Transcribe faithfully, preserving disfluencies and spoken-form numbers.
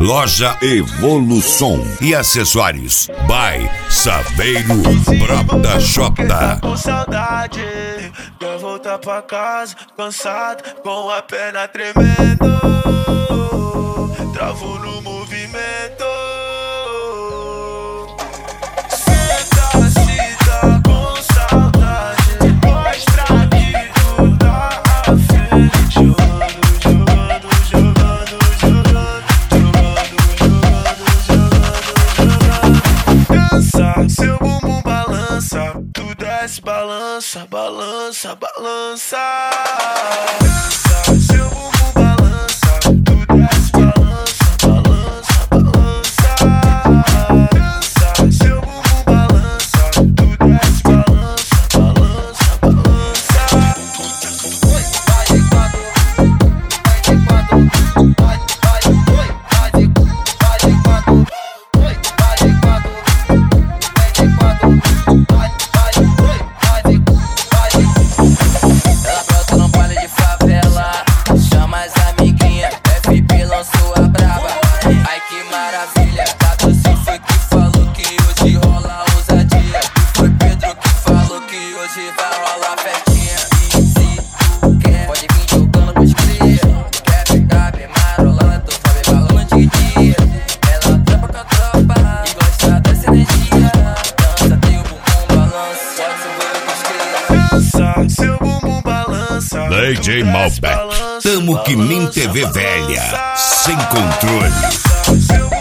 Loja Evolução e acessórios by Saveiro Brota J. Com saudade, quer voltar pra casa, cansado, com a perna tremendo, travo no movimento. Senta, se tá com saudade, mostra que tu tá afim. Jogando, jogando, jogando, jogando, jogando, jogando, jogando. Dança, seu bumbum balança, tu desce, balança, balança, balança. Dança, seu bumbum balança, tu desce, balança, balança, balança. Dança, seu bumbum balança, tu desce, balança, balança, balança. Oi, vai de quatro, vai de quatro, vai, vai, oi, vai de, vai de quatro, oi, vai de quatro, vai de quatro, vai, vai, oi, vai de, vai de. Ela brota no baile de favela, chama as amiguinhas, F P lançou a braba. Ai que maravilha, Tato Cifre que falou que hoje rola ousadia. Foi Pedro que falou que hoje vai rolar festinha. E se tu quer, pode vir jogando pros cria. Quer ficar bem marolando, tu sabe balão de dia. Ela trampa com a tropa e gosta dessa energia. Dança, tem o bumbum balança, pode subir pros cria. Dança, seu bumbum balança. D J Malbec, tamo que nem T V velha, sem controle. Seu